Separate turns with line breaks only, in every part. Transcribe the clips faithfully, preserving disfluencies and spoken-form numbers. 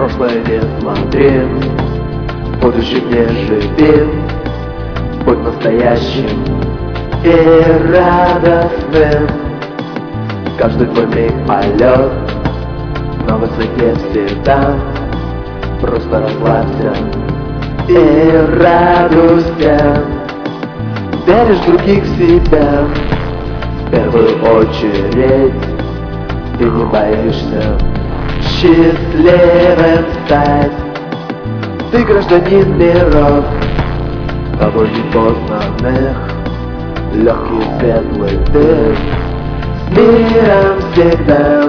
прошлое не смотри, будущим не живи. Будь настоящим и радостным. Каждый твой миг полет на высоте всегда. Просто расслабься и радуйся. Веришь в других себя в первую очередь. И не боишься счастливым стать. Ты гражданин миров, тобой непознанных. Легкий светлый ты с миром всегда.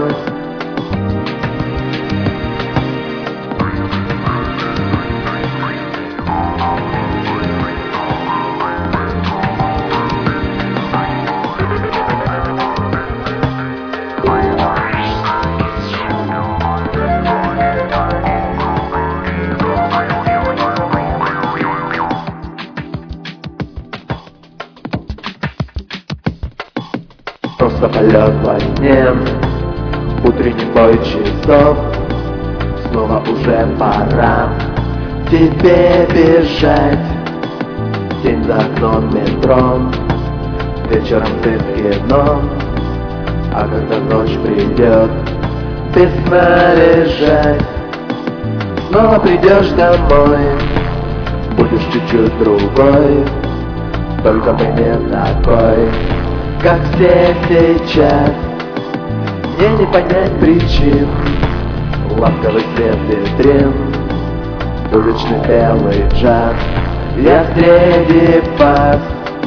Просто полет во сне, утренний бой часов. Снова уже пора тебе бежать. Тень за окном метро, вечером ты в кино. А когда ночь придет, без сна лежать. Снова придешь домой, будешь чуть-чуть другой. Только ты не такой, как все сейчас. Мне не понять причин. Ласковый свет витрин, уличный белый джаз. Я среди вас